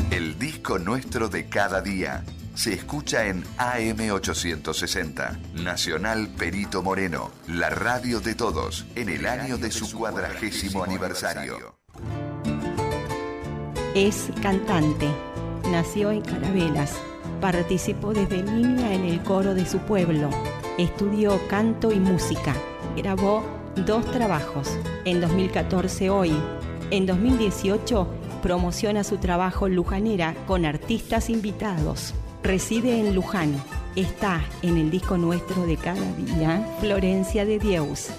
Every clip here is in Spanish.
El disco nuestro de cada día se escucha en AM860, Nacional Perito Moreno, la radio de todos, en el año de su 40º aniversario. Es cantante, nació en Carabelas, participó desde niña en el coro de su pueblo, estudió canto y música, grabó 2 trabajos, en 2014 Hoy, en 2018 promociona su trabajo Lujanera con artistas invitados. Reside en Luján. Está en el disco nuestro de cada día, Florencia de Dieus.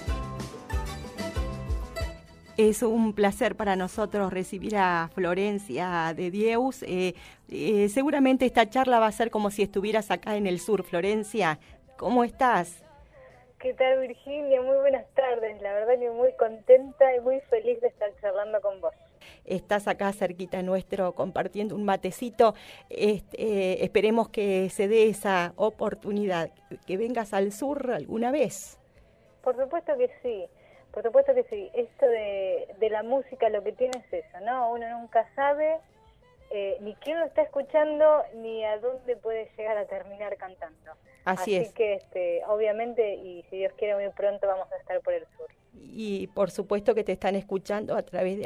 Es un placer para nosotros recibir a Florencia de Dieus. Seguramente esta charla va a ser como si estuvieras acá en el sur. Florencia, ¿cómo estás? ¿Qué tal, Virginia? Muy buenas tardes. La verdad que muy contenta y muy feliz de estar charlando con vos. Estás acá cerquita nuestro compartiendo un matecito. Esperemos que se dé esa oportunidad, que vengas al sur alguna vez. Por supuesto que sí, por supuesto que sí. Esto de la música lo que tiene es eso, ¿no? Uno nunca sabe ni quién lo está escuchando ni a dónde puede llegar a terminar cantando. Así es. Que obviamente, y si Dios quiere, muy pronto vamos a estar por el sur. Y por supuesto que te están escuchando a través de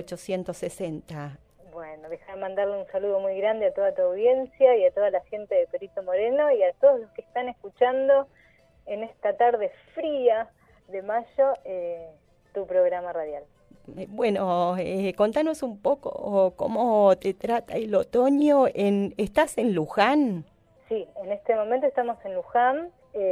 AM860. Bueno, déjame mandarle un saludo muy grande a toda tu audiencia y a toda la gente de Perito Moreno y a todos los que están escuchando en esta tarde fría de mayo tu programa radial. Bueno, contanos un poco cómo te trata el otoño. ¿Estás en Luján? Sí, en este momento estamos en Luján.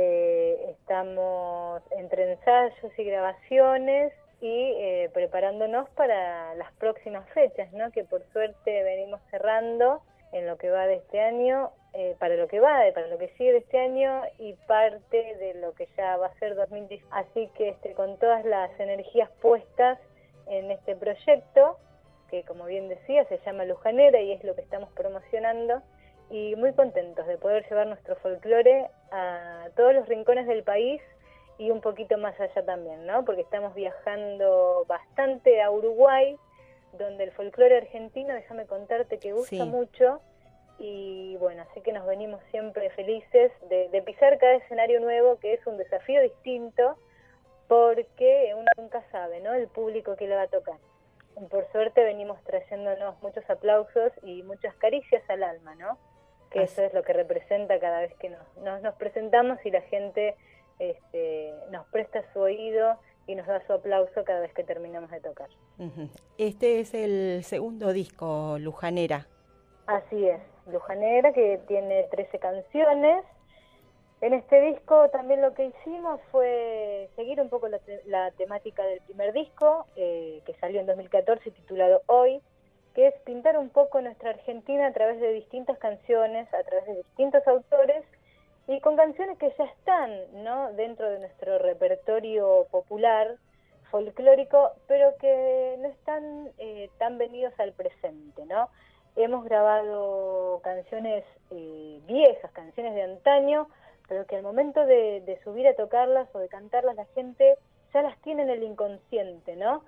Estamos entre ensayos y grabaciones y preparándonos para las próximas fechas, ¿no? Que por suerte venimos cerrando en lo que va de este año, para lo que sigue de este año y parte de lo que ya va a ser 2010. Así que con todas las energías puestas en este proyecto, que como bien decía, se llama Lujanera y es lo que estamos promocionando, y muy contentos de poder llevar nuestro folclore a todos los rincones del país y un poquito más allá también, ¿no? Porque estamos viajando bastante a Uruguay, donde el folclore argentino, déjame contarte que gusta mucho, y bueno, así que nos venimos siempre felices de pisar cada escenario nuevo, que es un desafío distinto, porque uno nunca sabe, ¿no? El público que le va a tocar. Por suerte venimos trayéndonos muchos aplausos y muchas caricias al alma, ¿no? Que eso es lo que representa cada vez que nos presentamos y la gente nos presta su oído y nos da su aplauso cada vez que terminamos de tocar. Este es el segundo disco, Lujanera. Así es, Lujanera, que tiene 13 canciones. En este disco también lo que hicimos fue seguir un poco la temática del primer disco, que salió en 2014, titulado Hoy, que es pintar un poco nuestra Argentina a través de distintas canciones, a través de distintos autores, y con canciones que ya están, ¿no?, dentro de nuestro repertorio popular, folclórico, pero que no están tan venidos al presente, ¿no? Hemos grabado canciones viejas, canciones de antaño, pero que al momento de subir a tocarlas o de cantarlas, la gente ya las tiene en el inconsciente, ¿no?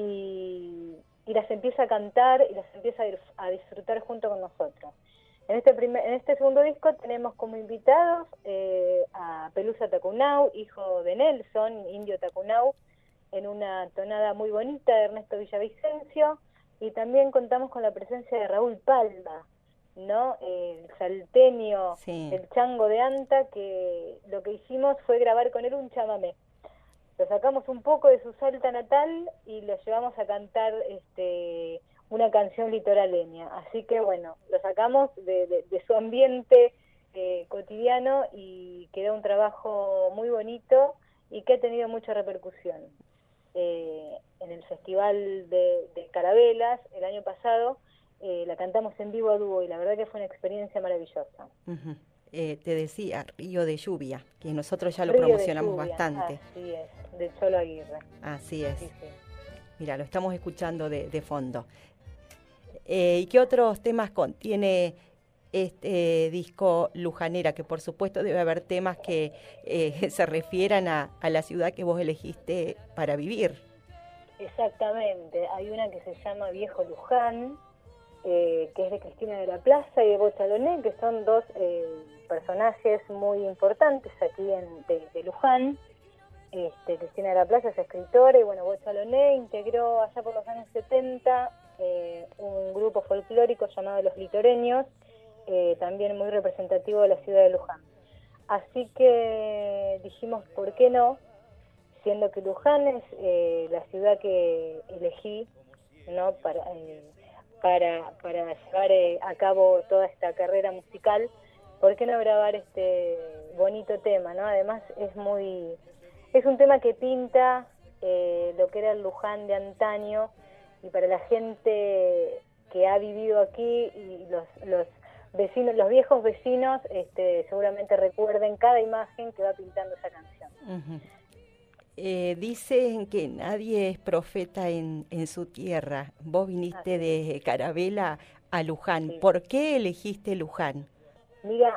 Y las empieza a cantar y las empieza a disfrutar junto con nosotros. En este segundo disco tenemos como invitados a Pelusa Tacunau, hijo de Nelson, indio Tacunau, en una tonada muy bonita de Ernesto Villavicencio, y también contamos con la presencia de Raúl Palma, ¿no? El salteño, el chango de Anta, que lo que hicimos fue grabar con él un chamamé. Lo sacamos un poco de su Salta natal y lo llevamos a cantar una canción litoraleña. Así que bueno, lo sacamos de su ambiente cotidiano y quedó un trabajo muy bonito y que ha tenido mucha repercusión. En el Festival de Carabelas, el año pasado, la cantamos en vivo a dúo y la verdad que fue una experiencia maravillosa. Te decía, Río de Lluvia, que nosotros ya lo promocionamos bastante. Así es, de Cholo Aguirre. Así es. Sí. Mira, lo estamos escuchando de fondo. ¿Y qué otros temas contiene este disco Lujanera? Que por supuesto debe haber temas que se refieran a la ciudad que vos elegiste para vivir. Exactamente, hay una que se llama Viejo Luján, que que es de Cristina de la Plaza y de Bo Chaloné, que son dos personajes muy importantes aquí de Luján. Cristina de la Plaza es escritora y bueno, Bo Chaloné integró allá por los años 70 un grupo folclórico llamado Los Litoreños, también muy representativo de la ciudad de Luján. Así que dijimos, ¿por qué no? Siendo que Luján es la ciudad que elegí, ¿no? para llevar a cabo toda esta carrera musical, ¿por qué no grabar este bonito tema, ¿no? Además es un tema que pinta lo que era el Luján de antaño, y para la gente que ha vivido aquí y los vecinos, los viejos vecinos, seguramente recuerden cada imagen que va pintando esa canción. Uh-huh. Dicen que nadie es profeta en su tierra. Vos viniste de Carabela a Luján. Sí. ¿Por qué elegiste Luján? Mira,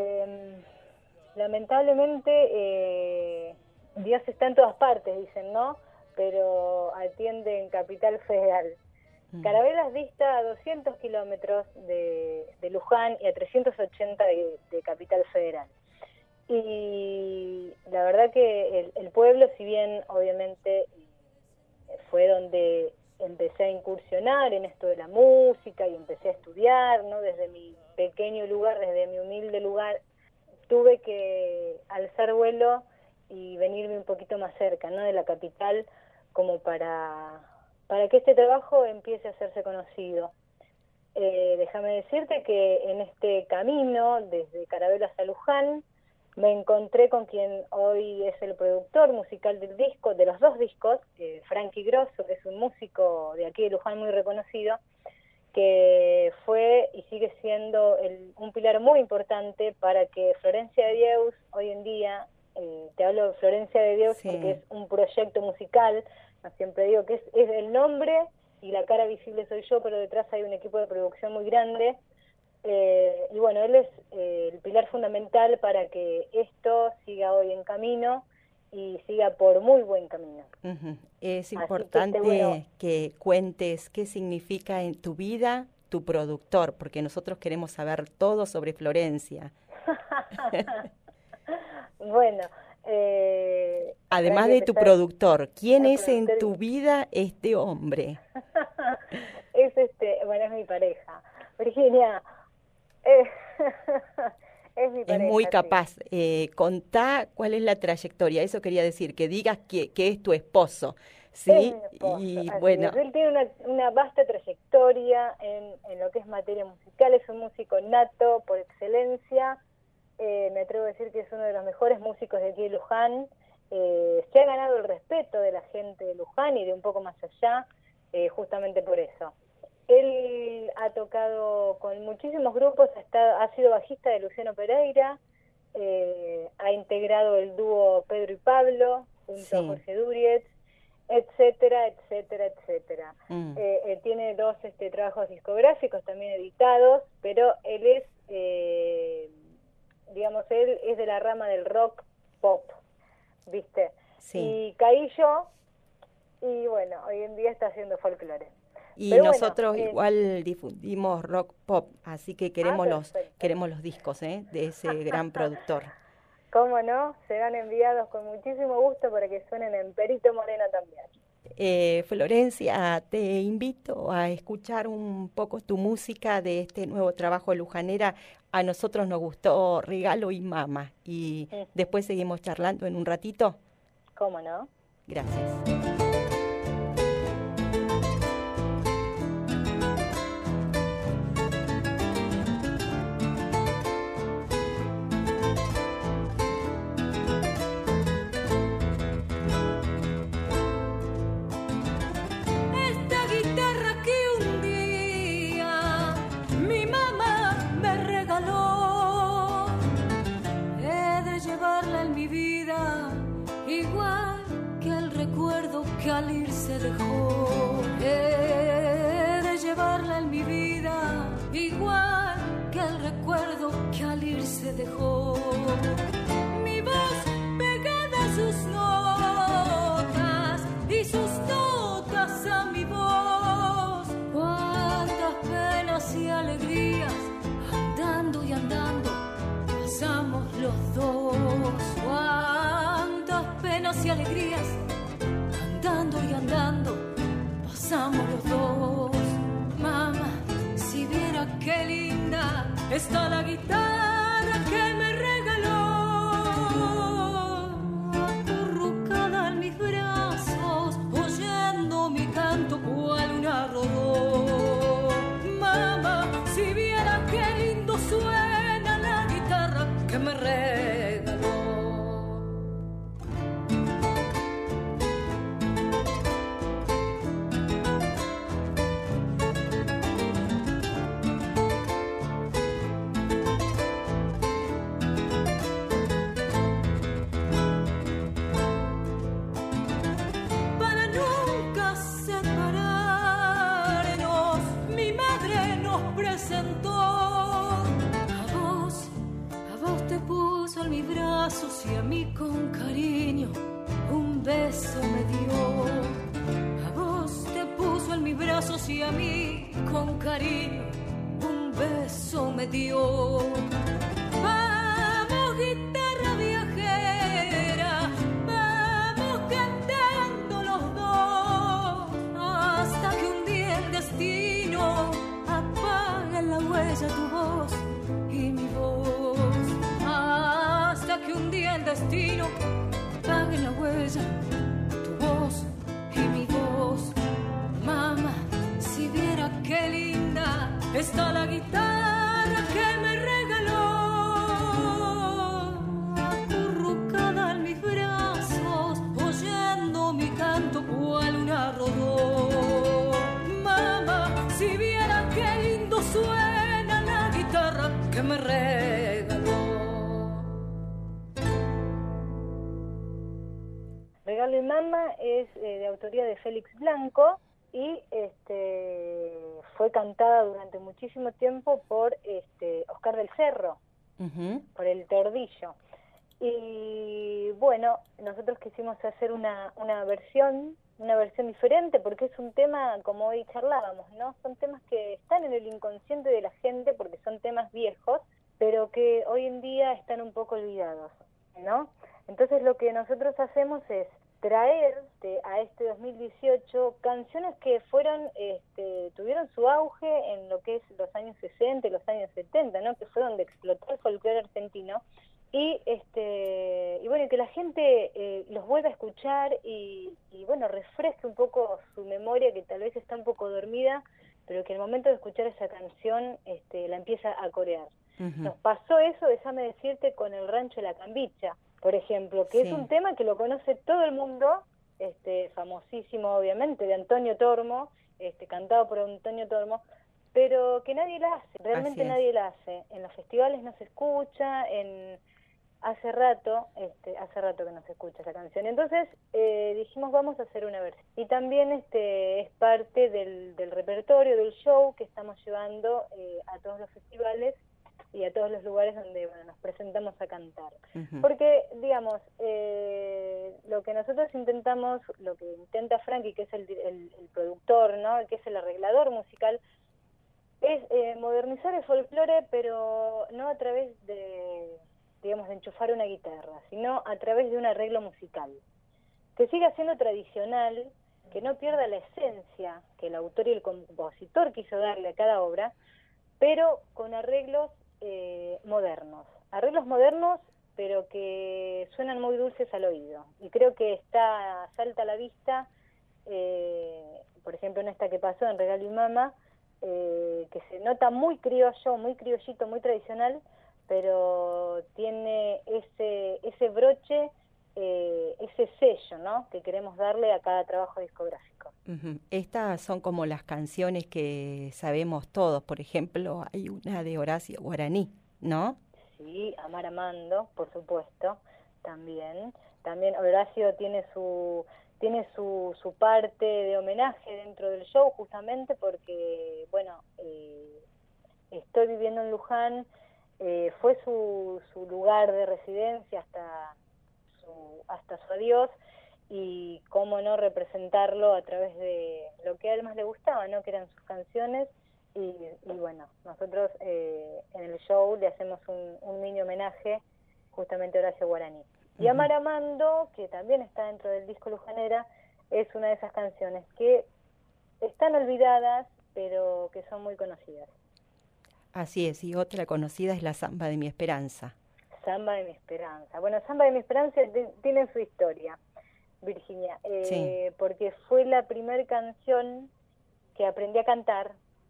lamentablemente Dios está en todas partes, dicen, ¿no? Pero atiende en Capital Federal. Carabela dista a 200 kilómetros de Luján y a 380 de Capital Federal. Y la verdad que el pueblo, si bien obviamente fue donde empecé a incursionar en esto de la música y empecé a estudiar, ¿no? Desde mi pequeño lugar, desde mi humilde lugar, tuve que alzar vuelo y venirme un poquito más cerca, ¿no? De la capital, como para que este trabajo empiece a hacerse conocido. Déjame decirte que en este camino, desde Carabela hasta Luján, me encontré con quien hoy es el productor musical del disco, de los dos discos, Frankie Grosso, que es un músico de aquí de Luján muy reconocido, que fue y sigue siendo un pilar muy importante para que Florencia de Dieus hoy en día, te hablo de Florencia de Dieus sí, porque es un proyecto musical, siempre digo que es el nombre y la cara visible soy yo, pero detrás hay un equipo de producción muy grande. Y bueno, él es el pilar fundamental para que esto siga hoy en camino y siga por muy buen camino. Uh-huh. Es importante que cuentes qué significa en tu vida tu productor, porque nosotros queremos saber todo sobre Florencia. Bueno, además de tu productor, ¿quién es en tu vida este hombre? Es es mi pareja, Virginia. Es mi pareja, es muy capaz. Sí. Contá cuál es la trayectoria. Eso quería decir, que digas que es tu esposo, ¿sí? Es mi esposo, y bueno, él tiene una vasta trayectoria en lo que es materia musical. Es un músico nato por excelencia. Me atrevo a decir que es uno de los mejores músicos de aquí de Luján. Se ha ganado el respeto de la gente de Luján y de un poco más allá, justamente por eso. Él ha tocado con muchísimos grupos, ha sido bajista de Luciano Pereira, ha integrado el dúo Pedro y Pablo, junto a Jorge Durietz, etcétera, etcétera, etcétera. Tiene dos trabajos discográficos también editados, pero él es, él es de la rama del rock pop, ¿viste? Sí. Y caí yo, y bueno, hoy en día está haciendo folclore. Y pero nosotros igual difundimos rock pop, así que queremos los discos de ese gran productor. ¿Cómo no? Serán enviados con muchísimo gusto para que suenen en Perito Moreno también. Florencia, te invito a escuchar un poco tu música de este nuevo trabajo lujanera. A nosotros nos gustó Regalo y Mama, y después seguimos charlando en un ratito. ¿Cómo no? Gracias. Que al irse dejó, he de llevarla en mi vida, igual que el recuerdo que al irse dejó. Mi voz pegada a sus notas y sus notas a mi voz. Cuántas penas penas y alegrías, andando y andando, pasamos los dos. Cuántas penas y alegrías, andando y andando, pasamos los dos. Mamá, si viera qué linda está la guitarra que me regaló, acurrucada en mis brazos, oyendo mi canto cual una rodó. Mamá, si viera qué lindo suena la guitarra que me regaló. Y a mí con cariño un beso me dio. A vos te puso en mis brazos y a mí con cariño un beso me dio. Vamos, guitarra viajera, vamos cantando los dos, hasta que un día el destino apague en la huella tu voz y mi voz. Que un día el destino pague la huella, tu voz y mi voz. Mamá, si viera qué linda está la guitarra que me regaló, acurrucada en mis brazos, oyendo mi canto cual una rodó. Mamá, si viera qué lindo suena la guitarra que me regaló. Regalo y Mama es de autoría de Félix Blanco y fue cantada durante muchísimo tiempo por Oscar del Cerro, por el Tordillo. Y bueno, nosotros quisimos hacer una versión diferente, porque es un tema, como hoy charlábamos, ¿no? Son temas que están en el inconsciente de la gente porque son temas viejos, pero que hoy en día están un poco olvidados, ¿no? Entonces lo que nosotros hacemos es traer a este 2018 canciones que tuvieron su auge en lo que es los años 60 y los años 70, ¿no? Que fue donde explotó el folclore argentino, y bueno, que la gente los vuelva a escuchar y bueno, refresque un poco su memoria, que tal vez está un poco dormida, pero que al momento de escuchar esa canción la empieza a corear. Nos pasó eso, déjame decirte, con El Rancho de la Cambicha, por ejemplo, que es un tema que lo conoce todo el mundo, famosísimo obviamente, de Antonio Tormo, cantado por Antonio Tormo, pero que nadie la hace, realmente nadie la hace. En los festivales no se escucha, hace rato que no se escucha esa canción. Entonces dijimos, vamos a hacer una versión. Y también es parte del repertorio, del show que estamos llevando a todos los festivales y a todos los lugares donde nos presentamos a cantar. Porque, digamos, lo que nosotros intentamos, lo que intenta Frankie, que es el productor, ¿no?, que es el arreglador musical, es modernizar el folclore, pero no a través de enchufar una guitarra, sino a través de un arreglo musical, que siga siendo tradicional, que no pierda la esencia que el autor y el compositor quiso darle a cada obra, pero con arreglos modernos, pero que suenan muy dulces al oído. Y creo que salta a la vista, por ejemplo, en esta que pasó, en Regalo y Mama, que se nota muy criollo, muy criollito, muy tradicional, pero tiene ese broche, ese sello, ¿no?, que queremos darle a cada trabajo discográfico. Estas son como las canciones que sabemos todos. Por ejemplo, hay una de Horacio Guaraní, ¿no? Sí, Amar Amando, por supuesto, también Horacio tiene su parte de homenaje dentro del show, justamente porque, bueno, Estoy viviendo en Luján fue su lugar de residencia hasta su adiós, y cómo no representarlo a través de lo que a él más le gustaba, ¿no?, que eran sus canciones, y bueno, nosotros en el show le hacemos un mini homenaje justamente a Horacio Guaraní. Y Amar Amando, que también está dentro del disco Lujanera, es una de esas canciones que están olvidadas, pero que son muy conocidas. Así es, y otra conocida es la Samba de mi Esperanza. Samba de mi Esperanza. Bueno, Samba de mi Esperanza tiene su historia, Virginia, Sí. porque fue la primera canción que aprendí a cantar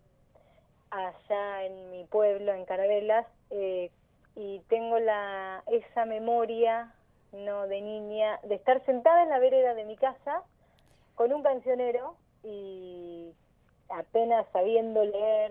allá en mi pueblo, en Carabelas, y tengo esa memoria, no, de niña, de estar sentada en la vereda de mi casa con un cancionero y apenas sabiendo leer,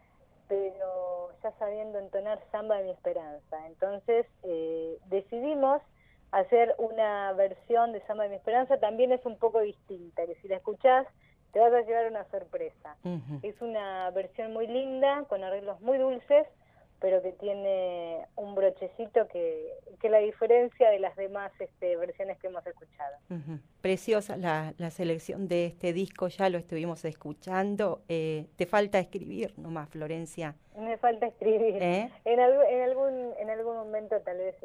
pero ya sabiendo entonar Samba de mi Esperanza. Entonces decidimos hacer una versión de Samba de mi Esperanza. También es un poco distinta, que si la escuchás te vas a llevar una sorpresa. Es una versión muy linda, con arreglos muy dulces, pero que tiene un brochecito que la diferencia de las demás versiones que hemos escuchado. Preciosa la selección de este disco, ya lo estuvimos escuchando. Te falta escribir nomás, Florencia. Me falta escribir. En algún momento tal vez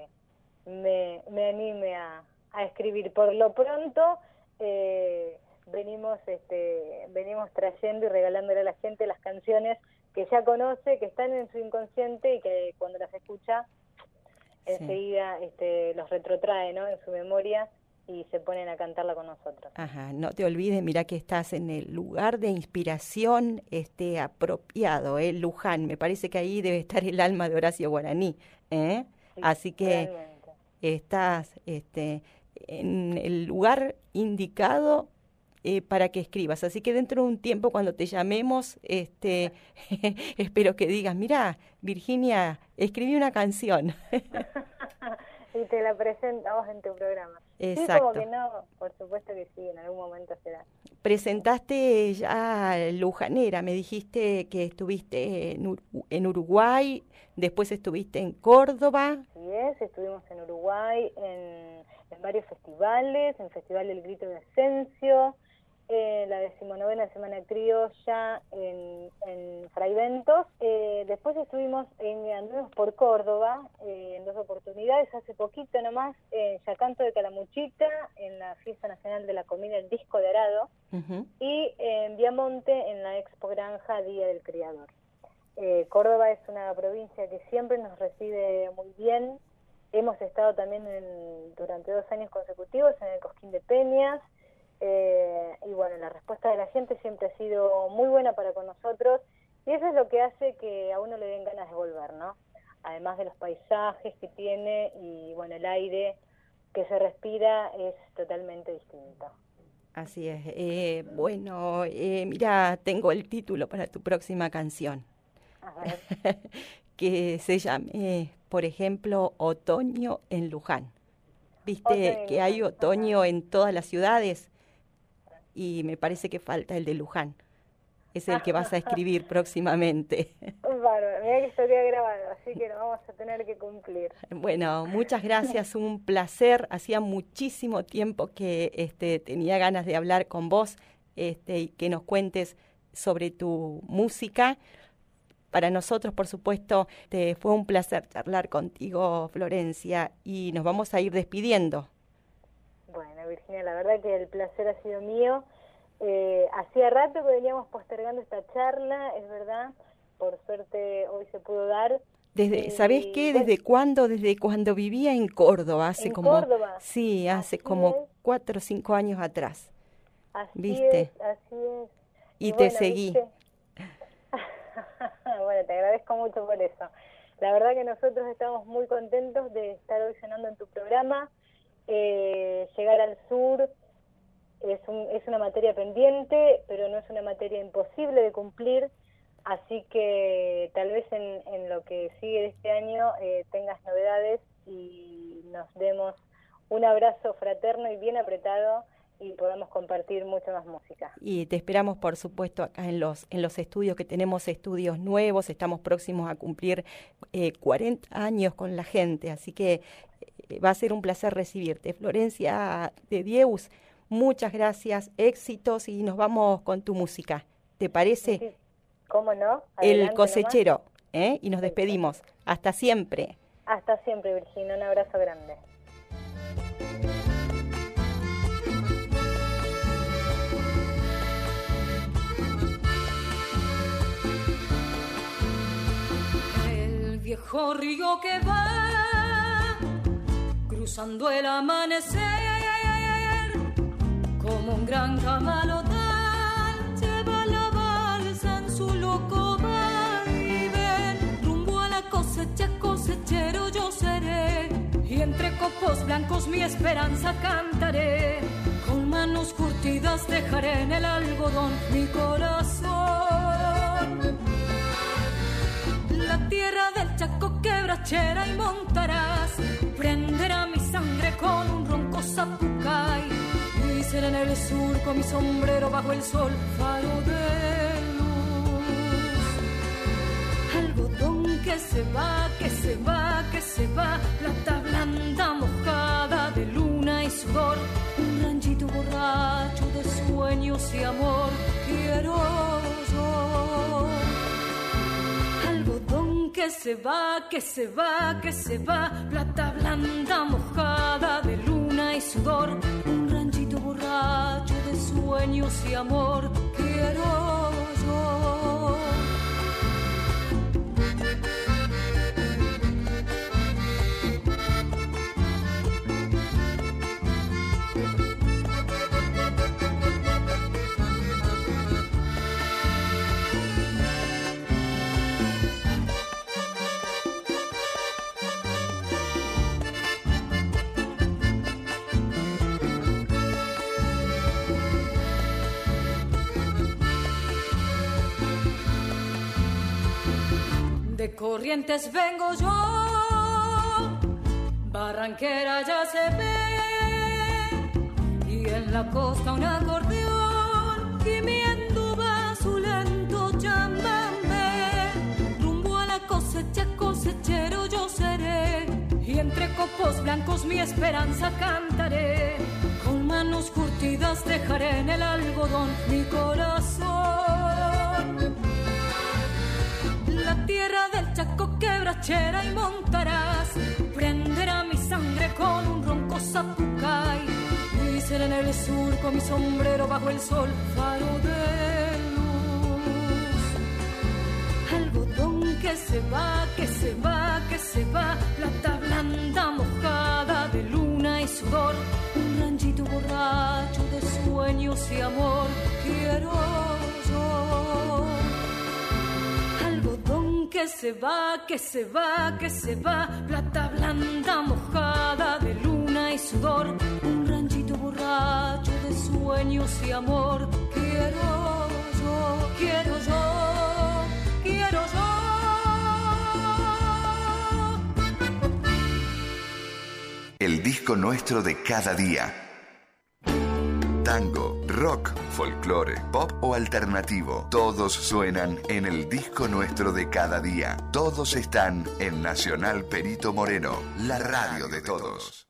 me anime a escribir. Por lo pronto venimos trayendo y regalándole a la gente las canciones que ya conoce, que están en su inconsciente y que cuando las escucha enseguida los retrotrae, ¿no?, en su memoria y se ponen a cantarla con nosotros. Ajá, no te olvides, mirá que estás en el lugar de inspiración apropiado, Luján. Me parece que ahí debe estar el alma de Horacio Guaraní, ¿eh? Sí, así que realmente estás en el lugar indicado para que escribas. Así que dentro de un tiempo, cuando te llamemos, espero que digas, mirá, Virginia, escribí una canción. Y te la presentamos en tu programa. Exacto. Sí, como que no, por supuesto que sí, en algún momento será. Presentaste ya Lujanera, me dijiste que estuviste en Uruguay, después estuviste en Córdoba. Sí, estuvimos en Uruguay, en varios festivales, en Festival del Grito de Ascencio, la 19ª Semana Criolla en Fraiventos. Después anduvimos por Córdoba en 2 oportunidades, hace poquito nomás, en Yacanto de Calamuchita, en la Fiesta Nacional de la Comida, el Disco de Arado, y en Viamonte, en la Expo Granja Día del Criador. Córdoba es una provincia que siempre nos recibe muy bien. Hemos estado también durante 2 años consecutivos en el Cosquín de Peñas, y bueno, la respuesta de la gente siempre ha sido muy buena para con nosotros, y eso es lo que hace que a uno le den ganas de volver, ¿no? Además de los paisajes que tiene y bueno, el aire que se respira es totalmente distinto. Así es. Bueno, mira, tengo el título para tu próxima canción. Que se llame, por ejemplo, Otoño en Luján. Viste que hay otoño en todas las ciudades y me parece que falta el de Luján. Es el que vas a escribir próximamente. Bárbaro, mira que estaría grabado, así que lo vamos a tener que cumplir. Bueno, muchas gracias, un placer. Hacía muchísimo tiempo que tenía ganas de hablar con vos y que nos cuentes sobre tu música. Para nosotros, por supuesto, fue un placer charlar contigo, Florencia, y nos vamos a ir despidiendo. Bueno, Virginia, la verdad que el placer ha sido mío. Hacía rato que veníamos postergando esta charla, es verdad, por suerte hoy se pudo dar. ¿Sabés qué? ¿Desde cuándo? Desde cuando vivía en Córdoba, Córdoba? Sí, hace como 4 o 5 años atrás. Así es. Y te seguí. ¿Viste? Bueno, te agradezco mucho por eso. La verdad que nosotros estamos muy contentos de estar hoy sonando en tu programa. Llegar al sur es una materia pendiente, pero no es una materia imposible de cumplir, así que tal vez en lo que sigue de este año tengas novedades y nos demos un abrazo fraterno y bien apretado y podamos compartir mucha más música. Y te esperamos, por supuesto, acá en los estudios, que tenemos estudios nuevos, estamos próximos a cumplir 40 años con la gente, así que va a ser un placer recibirte. Florencia de Dieus, muchas gracias, éxitos, y nos vamos con tu música. ¿Te parece? ¿Cómo no? El Adelante Cosechero, y nos despedimos. Hasta siempre. Hasta siempre, Virginia. Un abrazo grande. El viejo río que va cruzando el amanecer, como un gran camalotán, lleva la balsa en su loco vaivén. Rumbo a la cosecha, cosechero yo seré, y entre copos blancos mi esperanza cantaré. Con manos curtidas dejaré en el algodón mi corazón. La tierra del Chaco quebrachera y montarás, prenderá mi sangre con un ronco zapucay, y será en el surco mi sombrero bajo el sol, faro de luz. Algodón que se va, que se va, que se va, plata blanda mojada de luna y sudor, un ranchito borracho de sueños y amor, quiero yo. Algodón que se va, que se va, que se va, plata blanda mojada de luna y sudor, un ranchito borracho de sueños y amor, quiero yo. De Corrientes vengo yo, Barranquera ya se ve, y en la costa un acordeón gimiendo va su lento chamamé. Rumbo a la cosecha, cosechero yo seré, y entre copos blancos mi esperanza cantaré. Con manos curtidas dejaré en el algodón mi corazón. La tierra del Chaco quebrachera y montarás, prenderá mi sangre con un ronco zapucay, y será en el surco mi sombrero bajo el sol, faro de luz. Algodón que se va, que se va, que se va, plata blanda mojada de luna y sudor, un ranchito borracho de sueños y amor, quiero yo. Algodón que se va, que se va, que se va, plata blanda mojada de luna y sudor, un ranchito borracho de sueños y amor, quiero yo, quiero yo, quiero yo. El disco nuestro de cada día. Tango, rock, folclore, pop o alternativo. Todos suenan en el disco nuestro de cada día. Todos están en Nacional Perito Moreno, la radio de todos.